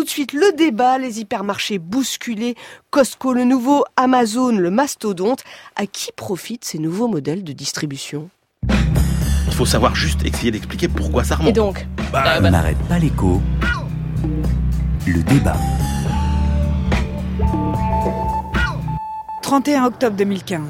de suite le débat, les hypermarchés bousculés, Costco le nouveau, Amazon le mastodonte. À qui profitent ces nouveaux modèles de distribution ? Il faut savoir juste essayer d'expliquer pourquoi ça remonte. Et donc On n'arrête pas l'écho. Le débat. 31 octobre 2015.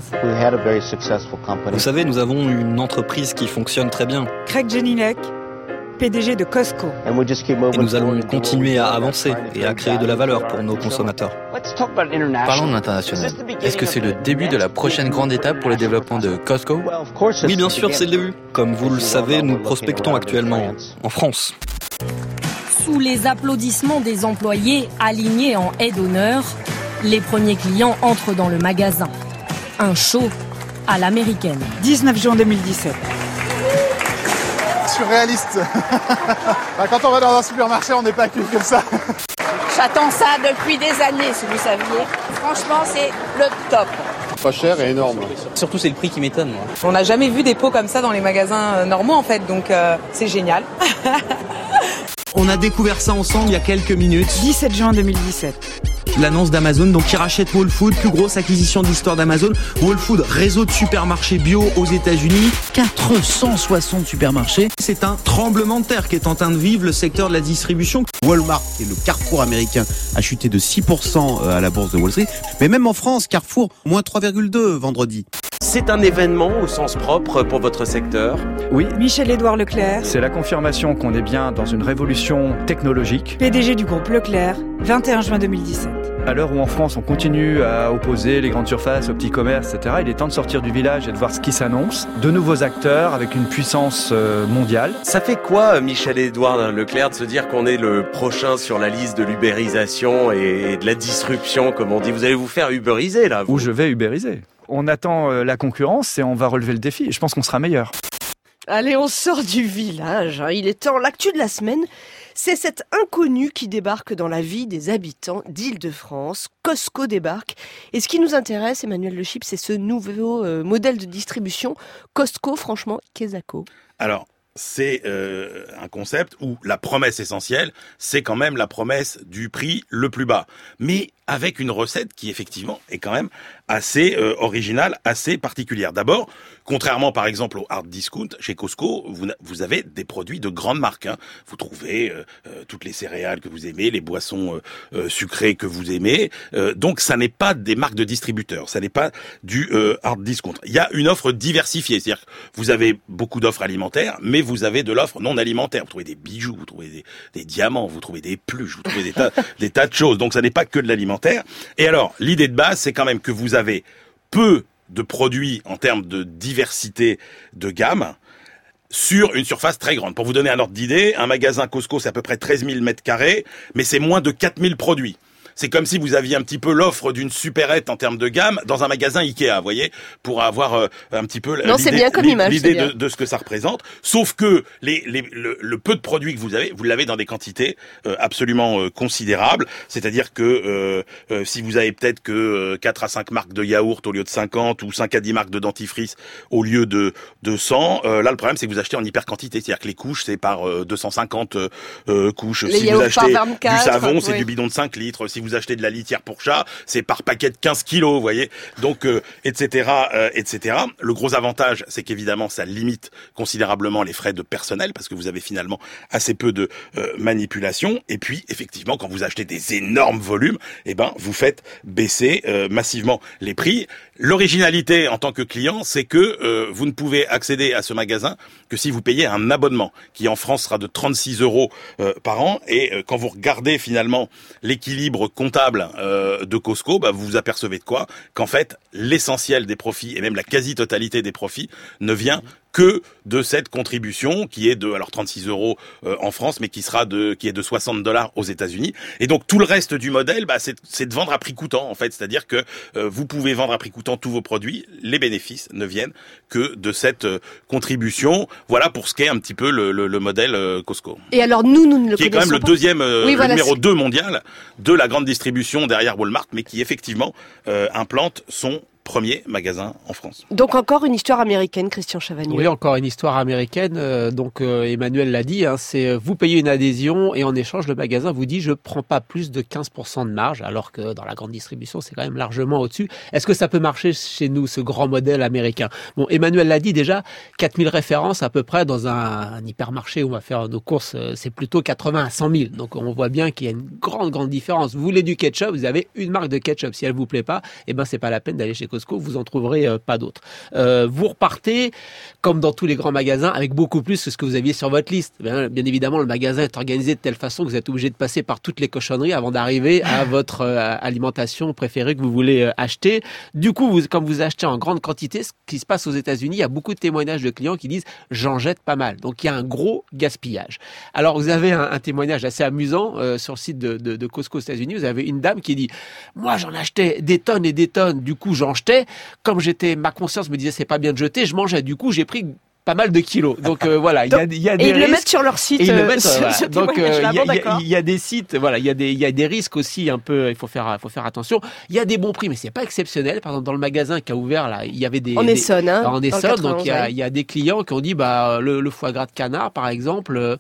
Vous savez, nous avons une entreprise qui fonctionne très bien. Craig Jelinek, PDG de Costco. Et nous allons continuer à avancer et à créer de la valeur pour nos consommateurs. Parlons de l'international. Est-ce que c'est le début de la prochaine grande étape pour le développement de Costco ? Oui, bien sûr, c'est le début. Comme vous le savez, nous prospectons actuellement en France. Sous les applaudissements des employés alignés en haie d'honneur, les premiers clients entrent dans le magasin. Un show à l'américaine. 19 juin 2017. Surréaliste. Quand on va dans un supermarché, on n'est pas accueilli comme ça. J'attends ça depuis des années, si vous saviez. Franchement, c'est le top. Pas cher et énorme. Surtout, c'est le prix qui m'étonne, moi. On n'a jamais vu des pots comme ça dans les magasins normaux, en fait, donc c'est génial. On a découvert ça ensemble il y a quelques minutes. 17 juin 2017. L'annonce d'Amazon, donc qui rachète Whole Foods, plus grosse acquisition de l'histoire d'Amazon. Whole Foods, réseau de supermarchés bio aux États-Unis. 460 supermarchés. C'est un tremblement de terre qui est en train de vivre le secteur de la distribution. Walmart, qui est le Carrefour américain, a chuté de 6% à la bourse de Wall Street. Mais même en France, Carrefour, moins 3,2 vendredi. C'est un événement au sens propre pour votre secteur ? Oui. Michel-Édouard Leclerc. C'est la confirmation qu'on est bien dans une révolution technologique. PDG du groupe Leclerc, 21 juin 2017. À l'heure où en France on continue à opposer les grandes surfaces au petit commerce, etc., il est temps de sortir du village et de voir ce qui s'annonce. De nouveaux acteurs avec une puissance mondiale. Ça fait quoi, Michel-Édouard Leclerc, de se dire qu'on est le prochain sur la liste de l'ubérisation et de la disruption, comme on dit ? Vous allez vous faire ubériser, là, vous ? Ou je vais ubériser. On attend la concurrence et on va relever le défi. Et je pense qu'on sera meilleur. Allez, on sort du village. Il est temps. L'actu de la semaine, c'est cet inconnu qui débarque dans la vie des habitants d'Île-de-France. Costco débarque. Et ce qui nous intéresse, Emmanuel Le Chip, c'est ce nouveau modèle de distribution. Costco, franchement, Quesaco. Alors, c'est un concept où la promesse essentielle, c'est quand même la promesse du prix le plus bas. Mais avec une recette qui, effectivement, est quand même assez originale, assez particulière. D'abord, contrairement, par exemple, au hard discount, chez Costco, vous avez des produits de grande marque. Hein. Vous trouvez toutes les céréales que vous aimez, les boissons sucrées que vous aimez. Donc, ça n'est pas des marques de distributeurs. Ça n'est pas du hard discount. Il y a une offre diversifiée. C'est-à-dire que vous avez beaucoup d'offres alimentaires, mais vous avez de l'offre non alimentaire. Vous trouvez des bijoux, vous trouvez des diamants, vous trouvez des peluches, vous trouvez des tas de choses. Donc, ça n'est pas que de l'alimentaire. Et alors, l'idée de base, c'est quand même que vous avez peu de produits en termes de diversité de gamme sur une surface très grande. Pour vous donner un ordre d'idée, un magasin Costco, c'est à peu près 13 000 mètres carrés, mais c'est moins de 4 000 produits. C'est comme si vous aviez un petit peu l'offre d'une supérette en termes de gamme dans un magasin Ikea, vous voyez, pour avoir un petit peu l'idée de ce que ça représente. Sauf que le peu de produits que vous avez, vous l'avez dans des quantités absolument considérables. C'est-à-dire que si vous avez peut-être que 4 à 5 marques de yaourt au lieu de 50 ou 5 à 10 marques de dentifrice au lieu de 100, là le problème c'est que vous achetez en hyper quantité. C'est-à-dire que les couches c'est par 250 couches. Les si vous achetez 24, du savon, c'est du bidon de 5 litres. Si vous achetez de la litière pour chat, c'est par paquet de 15 kilos, vous voyez. Donc, etc., etc. Le gros avantage, c'est qu'évidemment, ça limite considérablement les frais de personnel parce que vous avez finalement assez peu de manipulation. Et puis, effectivement, quand vous achetez des énormes volumes, eh ben, vous faites baisser massivement les prix. L'originalité en tant que client, c'est que vous ne pouvez accéder à ce magasin que si vous payez un abonnement qui en France sera de 36 € par an. Et quand vous regardez finalement l'équilibre comptable de Costco, bah, vous vous apercevez de quoi ? Qu'en fait, l'essentiel des profits et même la quasi-totalité des profits ne vient que de cette contribution qui est de 36 € en France, mais qui est de 60 $ aux États-Unis. Et donc tout le reste du modèle, bah, c'est de vendre à prix coûtant en fait, c'est-à-dire que vous pouvez vendre à prix coûtant tous vos produits, les bénéfices ne viennent que de cette contribution. Voilà pour ce qu'est un petit peu le modèle Costco. Et alors nous ne le connaissons pas. Qui est quand même le deuxième, le numéro 2 mondial de la grande distribution derrière Walmart, mais qui effectivement implante son premier magasin en France. Donc encore une histoire américaine, Christian Chavagneux. Oui, encore une histoire américaine. Emmanuel l'a dit, c'est vous payez une adhésion et en échange, le magasin vous dit je prends pas plus de 15% de marge, alors que dans la grande distribution, c'est quand même largement au-dessus. Est-ce que ça peut marcher chez nous, ce grand modèle américain? Bon, Emmanuel l'a dit déjà, 4000 références à peu près dans un hypermarché où on va faire nos courses, c'est plutôt 80 à 100 000. Donc on voit bien qu'il y a une grande différence. Vous voulez du ketchup, vous avez une marque de ketchup. Si elle vous plaît pas, c'est pas la peine d'aller chez Costco, vous en trouverez pas d'autres. Vous repartez, comme dans tous les grands magasins, avec beaucoup plus que ce que vous aviez sur votre liste. Bien évidemment, le magasin est organisé de telle façon que vous êtes obligé de passer par toutes les cochonneries avant d'arriver à votre alimentation préférée que vous voulez acheter. Du coup, comme vous achetez en grande quantité, ce qui se passe aux États-Unis, il y a beaucoup de témoignages de clients qui disent « j'en jette pas mal ». Donc, il y a un gros gaspillage. Alors, vous avez un témoignage assez amusant sur le site de Costco aux États-Unis. Vous avez une dame qui dit « moi, j'en achetais des tonnes et des tonnes, du coup, j'en jetais. Comme ma conscience me disait c'est pas bien de jeter, je mangeais. Du coup, j'ai pris pas mal de kilos. Donc voilà, il y a des risques. Et ils le mettent sur leur site. Et ils le mettent, Donc il y a des sites, voilà, il y a des risques aussi un peu. Il faut faire attention. Il y a des bons prix, mais c'est pas exceptionnel. Par exemple, dans le magasin qui a ouvert là, il y avait des en Essonne, en Essonne. Donc il y a des clients qui ont dit le foie gras de canard, par exemple,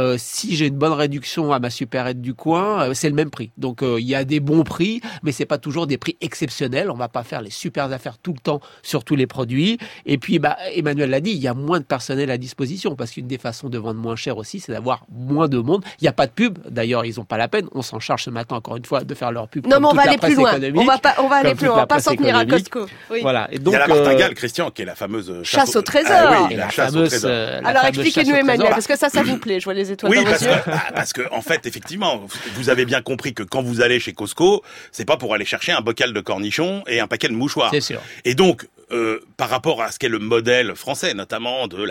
si j'ai une bonne réduction à ma supérette du coin, c'est le même prix. Donc il y a des bons prix, mais c'est pas toujours des prix exceptionnels. On va pas faire les super affaires tout le temps sur tous les produits. Et puis Emmanuel l'a dit, il y a moins de personnel à disposition, parce qu'une des façons de vendre moins cher aussi, c'est d'avoir moins de monde. Il n'y a pas de pub, d'ailleurs ils n'ont pas la peine, on s'en charge ce matin encore une fois de faire leur pub. Non, mais on va aller plus loin, on va aller plus loin, on va pas s'en tenir à Costco. Oui. Voilà. Et donc, il y a la martingale, Christian, qui est la fameuse chasse au trésor. La chasse au trésor. Alors expliquez-nous Emmanuel, parce que ça vous plaît, je vois les étoiles dans vos yeux. Parce que en fait, effectivement, vous avez bien compris que quand vous allez chez Costco, c'est pas pour aller chercher un bocal de cornichons et un paquet de mouchoirs. C'est sûr. Et donc, par rapport à ce qu'est le modèle français, notamment de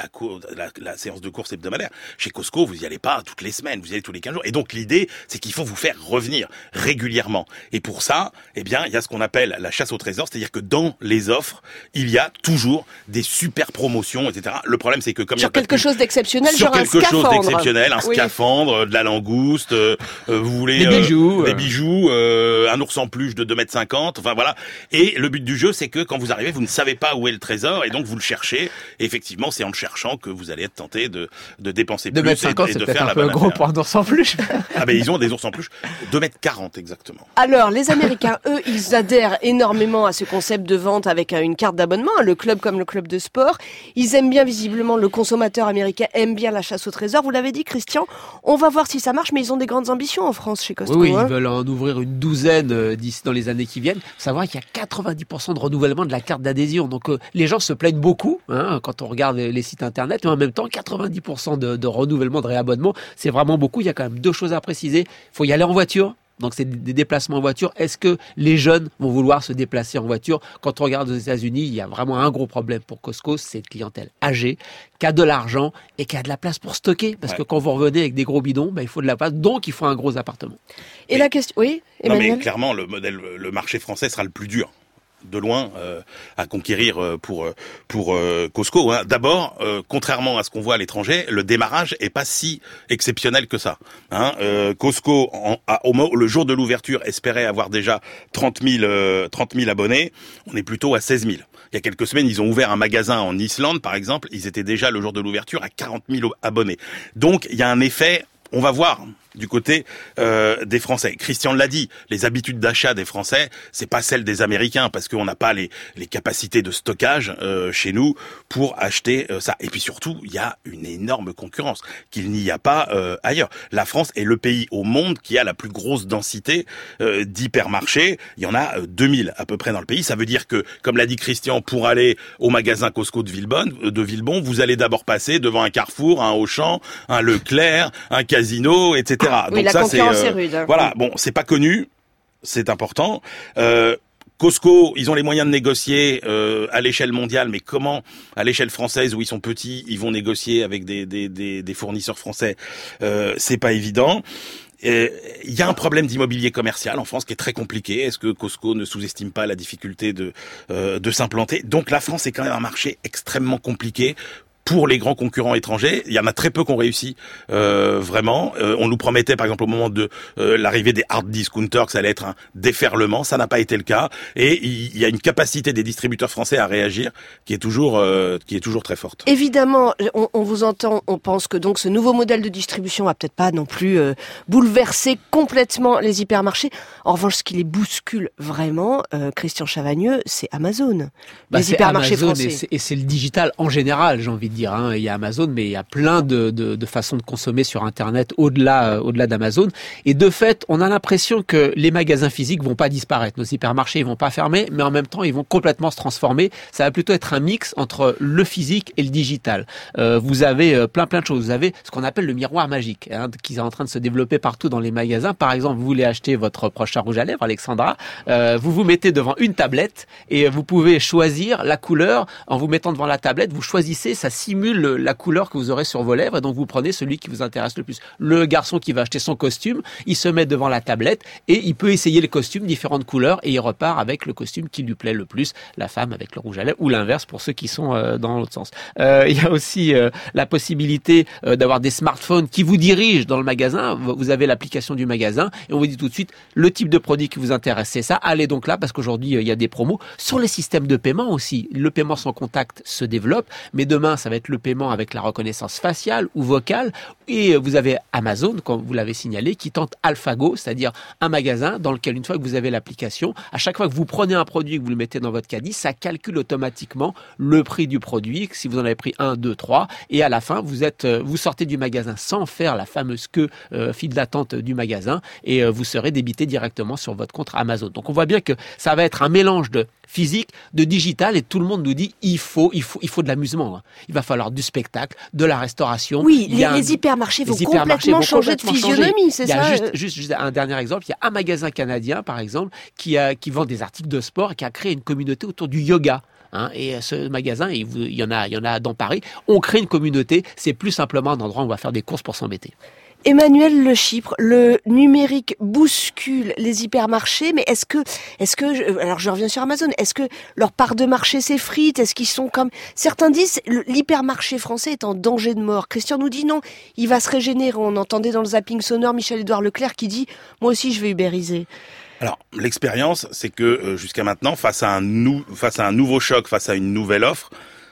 la séance de course hebdomadaire. Chez Costco, vous y allez pas toutes les semaines, vous y allez tous les 15 jours. Et donc, l'idée, c'est qu'il faut vous faire revenir régulièrement. Et pour ça, il y a ce qu'on appelle la chasse au trésor, c'est-à-dire que dans les offres, il y a toujours des super promotions, etc. Le problème, c'est que comme il y a quelque chose d'exceptionnel, sur genre quelque chose d'exceptionnel, un oui. Scaphandre, de la langouste, vous voulez des bijoux, un ours en peluche de 2,50 m, enfin voilà. Et le but du jeu, c'est que quand vous arrivez, vous ne savez pas où est le trésor, et donc vous le cherchez. Et effectivement, c'est en le cherchant que vous allez être tenté de dépenser plus 2,50 m, c'est peut-être un peu gros pour un ours en peluche. Ils ont des ours en peluche 2,40 m exactement. Alors, les Américains, eux, ils adhèrent énormément à ce concept de vente avec une carte d'abonnement, le club comme le club de sport. Ils aiment bien, visiblement, le consommateur américain aime bien la chasse au trésor. Vous l'avez dit, Christian, on va voir si ça marche, mais ils ont des grandes ambitions en France chez Costco. Oui, ils veulent en ouvrir une douzaine d'ici dans les années qui viennent. Faut savoir qu'il y a 90% de renouvellement de la carte d'adhésion. Donc, les gens se plaignent beaucoup quand on regarde les sites internet, mais en même temps, 90% de renouvellement, de réabonnement, c'est vraiment beaucoup. Il y a quand même deux choses à préciser. Il faut y aller en voiture. Donc, c'est des déplacements en voiture. Est-ce que les jeunes vont vouloir se déplacer en voiture? Quand on regarde aux États-Unis, il y a vraiment un gros problème pour Costco, c'est une clientèle âgée, qui a de l'argent et qui a de la place pour stocker. Parce que quand vous revenez avec des gros bidons, il faut de la place. Donc, il faut un gros appartement. Et la question... Oui, Emmanuel? Non, mais clairement, le marché français sera le plus dur. De loin à conquérir pour Costco. D'abord, contrairement à ce qu'on voit à l'étranger, le démarrage est pas si exceptionnel que ça. Costco, le jour de l'ouverture, espérait avoir déjà 30 000 abonnés. On est plutôt à 16 000. Il y a quelques semaines, ils ont ouvert un magasin en Islande, par exemple. Ils étaient déjà le jour de l'ouverture à 40 000 abonnés. Donc, il y a un effet... On va voir du côté des Français. Christian l'a dit, les habitudes d'achat des Français, c'est pas celles des Américains, parce qu'on n'a pas les capacités de stockage chez nous pour acheter ça. Et puis surtout, il y a une énorme concurrence qu'il n'y a pas ailleurs. La France est le pays au monde qui a la plus grosse densité d'hypermarchés. Il y en a 2000 à peu près dans le pays. Ça veut dire que, comme l'a dit Christian, pour aller au magasin Costco de Villebon, vous allez d'abord passer devant un Carrefour, un Auchan, un Leclerc, un Casino, etc. Oui, donc la concurrence est rude. Voilà, bon, c'est pas connu, c'est important. Costco, ils ont les moyens de négocier à l'échelle mondiale, mais comment, à l'échelle française où ils sont petits, ils vont négocier avec des fournisseurs français, c'est pas évident. Il y a un problème d'immobilier commercial en France qui est très compliqué. Est-ce que Costco ne sous-estime pas la difficulté de s'implanter? Donc la France est quand même un marché extrêmement compliqué pour les grands concurrents étrangers. Il y en a très peu qui ont réussi, vraiment. On nous promettait, par exemple, au moment de l'arrivée des hard discounters, que ça allait être un déferlement. Ça n'a pas été le cas. Et il y a une capacité des distributeurs français à réagir qui est toujours très forte. Évidemment, on vous entend, on pense que donc ce nouveau modèle de distribution va peut-être pas non plus bouleverser complètement les hypermarchés. En revanche, ce qui les bouscule vraiment, Christian Chavagneux, c'est Amazon. Les hypermarchés Amazon français. Et c'est le digital en général, j'ai envie de dire. Hein. Il y a Amazon, mais il y a plein de façons de consommer sur Internet au-delà d'Amazon. Et de fait, on a l'impression que les magasins physiques vont pas disparaître. Nos hypermarchés, ils vont pas fermer, mais en même temps, ils vont complètement se transformer. Ça va plutôt être un mix entre le physique et le digital. Vous avez plein de choses. Vous avez ce qu'on appelle le miroir magique, hein, qui est en train de se développer partout dans les magasins. Par exemple, vous voulez acheter votre prochain rouge à lèvres, Alexandra, vous vous mettez devant une tablette et vous pouvez choisir la couleur. En vous mettant devant la tablette, vous choisissez, ça simule la couleur que vous aurez sur vos lèvres, et donc vous prenez celui qui vous intéresse le plus. Le garçon qui va acheter son costume, il se met devant la tablette et il peut essayer les costumes différentes couleurs et il repart avec le costume qui lui plaît le plus. La femme avec le rouge à lèvres ou l'inverse pour ceux qui sont dans l'autre sens. Il y a aussi la possibilité d'avoir des smartphones qui vous dirigent dans le magasin. Vous avez l'application du magasin et on vous dit tout de suite le type de produit qui vous intéresse, c'est ça. Allez donc là parce qu'aujourd'hui il y a des promos sur les systèmes de paiement aussi. Le paiement sans contact se développe, mais demain ça va être le paiement avec la reconnaissance faciale ou vocale. Et vous avez Amazon, comme vous l'avez signalé, qui tente AlphaGo, c'est-à-dire un magasin dans lequel une fois que vous avez l'application, à chaque fois que vous prenez un produit et que vous le mettez dans votre caddie, ça calcule automatiquement le prix du produit, si vous en avez pris 1, 2, 3, et à la fin vous sortez du magasin sans faire la fameuse queue file d'attente du magasin et vous serez débité directement sur votre compte Amazon. Donc on voit bien que ça va être un mélange de physique, de digital, et tout le monde nous dit il faut de l'amusement. Hein. Il va falloir du spectacle, de la restauration. Oui, les hypermarchés vont complètement changer de physionomie, c'est ça. Juste un dernier exemple, il y a un magasin canadien par exemple qui vend des articles de sport et qui a créé une communauté autour du yoga. Hein, et ce magasin, il y en a dans Paris. On crée une communauté, c'est plus simplement un endroit où on va faire des courses pour s'embêter. Emmanuel Le Chypre, le numérique bouscule les hypermarchés, mais est-ce que, alors je reviens sur Amazon, est-ce que leur part de marché s'effrite? Est-ce qu'ils sont comme, certains disent, l'hypermarché français est en danger de mort. Christian nous dit non, il va se régénérer. On entendait dans le zapping sonore Michel-Édouard Leclerc qui dit, moi aussi je vais ubériser. Alors, l'expérience, c'est que jusqu'à maintenant, face à un nouveau choc, face à une nouvelle offre,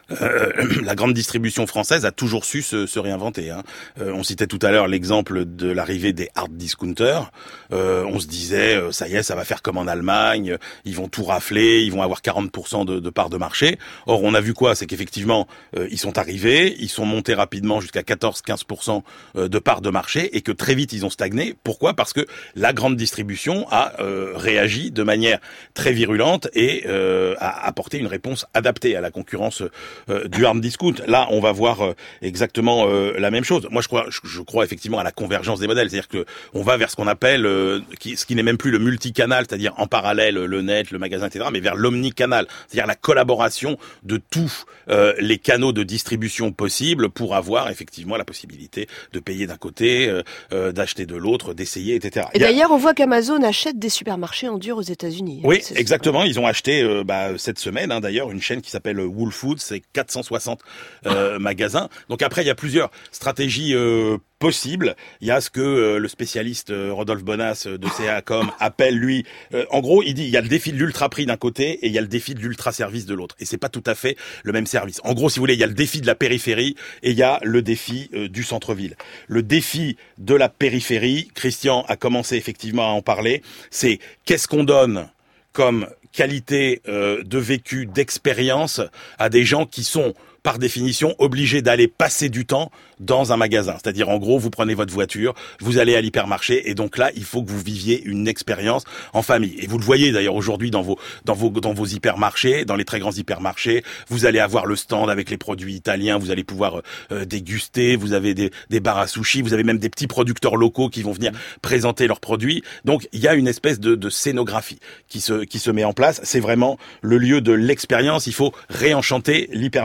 la grande distribution française a toujours su se réinventer. Hein. On citait tout à l'heure l'exemple de l'arrivée des hard discounters. On se disait, ça y est, ça va faire comme en Allemagne, ils vont tout rafler, ils vont avoir 40% de part de marché. Or, on a vu quoi? C'est qu'effectivement, ils sont arrivés, ils sont montés rapidement jusqu'à 14-15% de part de marché et que très vite, ils ont stagné. Pourquoi? Parce que la grande distribution a réagi de manière très virulente et a apporté une réponse adaptée à la concurrence du hard discount. Là, on va voir exactement la même chose. Moi, je crois effectivement à la convergence des modèles, c'est-à-dire que on va vers ce qu'on appelle, ce qui n'est même plus le multicanal, c'est-à-dire en parallèle le net, le magasin, etc., mais vers l'omnicanal, c'est-à-dire la collaboration de tous les canaux de distribution possibles pour avoir effectivement la possibilité de payer d'un côté, d'acheter de l'autre, d'essayer, etc. Et d'ailleurs, on voit qu'Amazon achète des supermarchés en dur aux États-Unis. Oui, exactement. Ils ont acheté cette semaine, d'ailleurs, une chaîne qui s'appelle Whole Foods. C'est 460 magasins. Donc après, il y a plusieurs stratégies possibles. Il y a ce que le spécialiste Rodolphe Bonas de CA.com appelle, lui, en gros, il dit il y a le défi de l'ultra-prix d'un côté et il y a le défi de l'ultra-service de l'autre. Et c'est pas tout à fait le même service. En gros, si vous voulez, il y a le défi de la périphérie et il y a le défi du centre-ville. Le défi de la périphérie, Christian a commencé effectivement à en parler, c'est qu'est-ce qu'on donne comme qualité de vécu, d'expérience à des gens qui sont par définition obligés d'aller passer du temps dans un magasin. C'est-à-dire, en gros, vous prenez votre voiture, vous allez à l'hypermarché, et donc là, il faut que vous viviez une expérience en famille. Et vous le voyez d'ailleurs aujourd'hui dans vos hypermarchés, dans les très grands hypermarchés, vous allez avoir le stand avec les produits italiens, vous allez pouvoir déguster, vous avez des bars à sushi, vous avez même des petits producteurs locaux qui vont venir présenter leurs produits. Donc, il y a une espèce de scénographie qui se met en place. C'est vraiment le lieu de l'expérience. Il faut réenchanter l'hypermarché. Et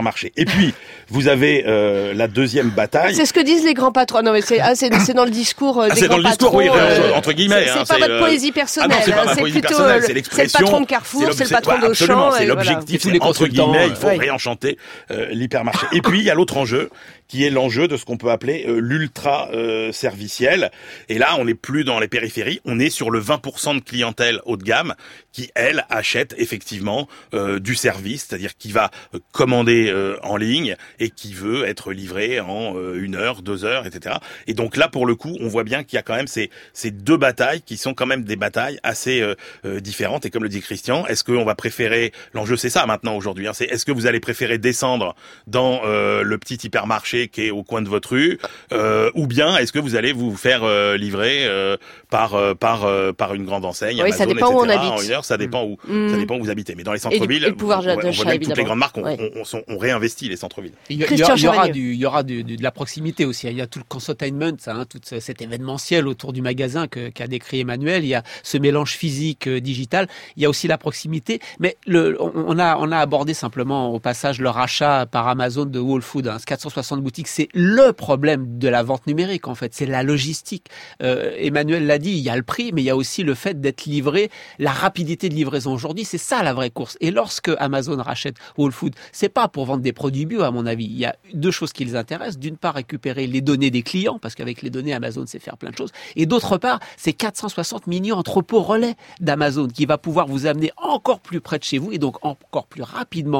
puis, vous avez la deuxième bataille. C'est ce que disent les grands patrons. Non, mais c'est dans le discours des c'est grands dans le discours, patrons. Oui, entre guillemets. C'est pas votre poésie personnelle. C'est plutôt c'est le patron de Carrefour, c'est le patron d'Auchan. C'est l'objectif. Tous les entre guillemets, il faut oui. réenchanter l'hypermarché. Et puis, il y a l'autre enjeu, qui est l'enjeu de ce qu'on peut appeler l'ultra serviciel. Et là, on n'est plus dans les périphéries, on est sur le 20% de clientèle haut de gamme qui, elle, achète effectivement du service, c'est-à-dire qui va commander en ligne et qui veut être livré en 1 heure, 2 heures, etc. Et donc là, pour le coup, on voit bien qu'il y a quand même ces deux batailles qui sont quand même des batailles assez différentes. Et comme le dit Christian, est-ce qu'on va préférer, l'enjeu c'est ça maintenant aujourd'hui, c'est est-ce que vous allez préférer descendre dans le petit hypermarché qui est au coin de votre rue, ou bien est-ce que vous allez vous faire livrer par une grande enseigne, oui, Amazon, ça dépend etc. où on habite. En 1 heure, ça dépend où vous habitez. Mais dans les centres-villes, et le pouvoir on voit d'achat, bien que toutes les évidemment. grandes marques on réinvestit les centres-villes. Il y aura de la proximité aussi. Il y a tout le consotainment, tout cet événementiel autour du magasin qu'a décrit Emmanuel. Il y a ce mélange physique digital. Il y a aussi la proximité. Mais on a abordé simplement au passage le rachat par Amazon de Whole Foods, 460 boutiques. C'est le problème de la vente numérique en fait. C'est la logistique. Emmanuel l'a dit, il y a le prix, mais il y a aussi le fait d'être livré, la rapidité de livraison aujourd'hui. C'est ça la vraie course. Et lorsque Amazon rachète Whole Foods, c'est pas pour vendre des produits bio à mon avis. Il y a 2 choses qui les intéressent. D'une part, récupérer les données des clients, parce qu'avec les données, Amazon sait faire plein de choses. Et d'autre part, c'est 460 millions entrepôts relais d'Amazon qui va pouvoir vous amener encore plus près de chez vous et donc encore plus rapidement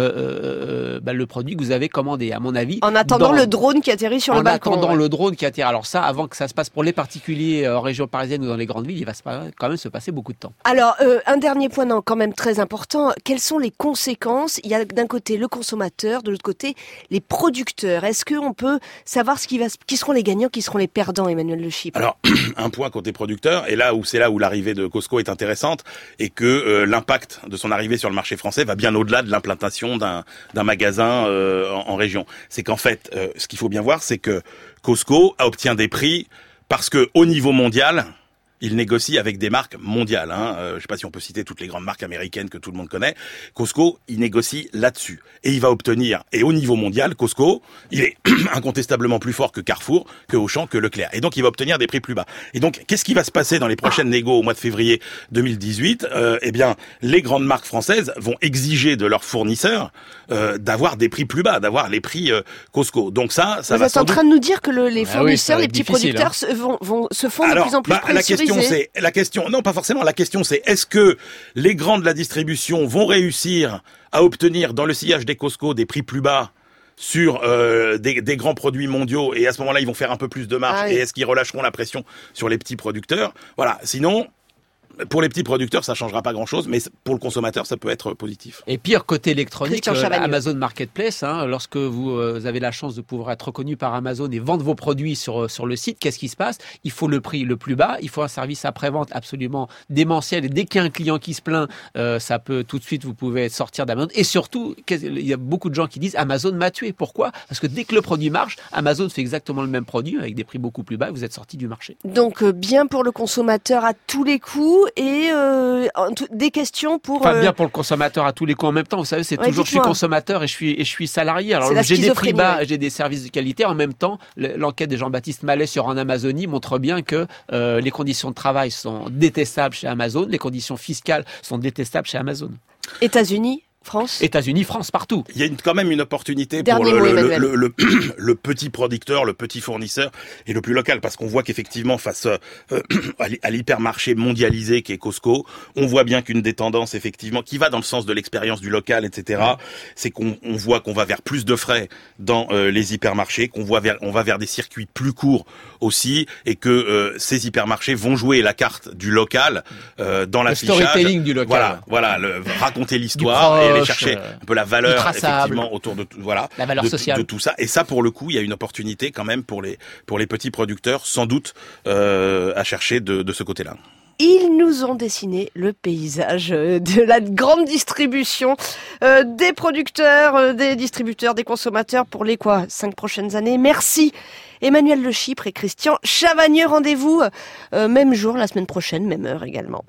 le produit que vous avez commandé, à mon avis. En attendant le drone qui atterrit sur le balcon. En attendant le drone qui atterrit. Alors ça, avant que ça se passe pour les particuliers en région parisienne ou dans les grandes villes, il va quand même se passer beaucoup de temps. Alors, un dernier point quand même très important. Quelles sont les conséquences? Il y a d'un côté le consommateur, de l'autre côté les producteurs. Est-ce qu'on peut savoir qui seront les gagnants, qui seront les perdants, Emmanuel Le Chypre? Alors, un point côté producteur, et c'est là où l'arrivée de Costco est intéressante, et que l'impact de son arrivée sur le marché français va bien au-delà de l'implantation d'un magasin en région. C'est qu'en fait, ce qu'il faut bien voir, c'est que Costco obtient des prix parce que au niveau mondial, il négocie avec des marques mondiales. Je ne sais pas si on peut citer toutes les grandes marques américaines que tout le monde connaît. Costco, il négocie là-dessus. Et il va obtenir, et au niveau mondial, Costco, il est incontestablement plus fort que Carrefour, que Auchan, que Leclerc. Et donc, il va obtenir des prix plus bas. Et donc, qu'est-ce qui va se passer dans les prochaines négos au mois de février 2018 ? Les grandes marques françaises vont exiger de leurs fournisseurs d'avoir des prix plus bas, d'avoir les prix Costco. Donc ça Vous va êtes en train de nous dire que les fournisseurs, les petits producteurs se font de plus en plus pressurisés. Non, pas forcément. La question, c'est est-ce que les grands de la distribution vont réussir à obtenir dans le sillage des Costco des prix plus bas sur des grands produits mondiaux, et à ce moment-là, ils vont faire un peu plus de marge, et est-ce qu'ils relâcheront la pression sur les petits producteurs? Voilà. Sinon, pour les petits producteurs, ça changera pas grand-chose, mais pour le consommateur, ça peut être positif. Et pire, côté électronique, Amazon Marketplace, lorsque vous avez la chance de pouvoir être reconnu par Amazon et vendre vos produits sur le site, qu'est-ce qui se passe? Il faut le prix le plus bas, il faut un service après-vente absolument démentiel, et dès qu'il y a un client qui se plaint, ça peut tout de suite, vous pouvez sortir d'Amazon. Et surtout, il y a beaucoup de gens qui disent Amazon m'a tué. Pourquoi? Parce que dès que le produit marche, Amazon fait exactement le même produit avec des prix beaucoup plus bas et vous êtes sorti du marché. Donc bien pour le consommateur à tous les coups, et des questions pour... Pas bien pour le consommateur à tous les coups en même temps. Vous savez, c'est toujours je suis consommateur et je suis salarié. Alors j'ai des prix bas, j'ai des services de qualité. En même temps, l'enquête de Jean-Baptiste Mallet sur En Amazonie montre bien que les conditions de travail sont détestables chez Amazon, les conditions fiscales sont détestables chez Amazon. États-Unis, France, partout. Il y a quand même une opportunité pour le petit producteur, le petit fournisseur et le plus local, parce qu'on voit qu'effectivement face à l'hypermarché mondialisé qui est Costco, on voit bien qu'une des tendances effectivement qui va dans le sens de l'expérience du local, etc. C'est qu'on voit qu'on va vers plus de frais dans les hypermarchés, on va vers des circuits plus courts aussi, et que ces hypermarchés vont jouer la carte du local dans l'affichage. Le storytelling du local. Voilà, raconter l'histoire et aller chercher un peu la valeur effectivement autour de la valeur sociale de tout ça. Et ça, pour le coup, il y a une opportunité quand même pour les petits producteurs, sans doute à chercher de ce côté-là. Ils nous ont dessiné le paysage de la grande distribution des producteurs, des distributeurs, des consommateurs pour les 5 prochaines années. Merci Emmanuel Le Chypre et Christian Chavagneux. Rendez-vous même jour la semaine prochaine, même heure également.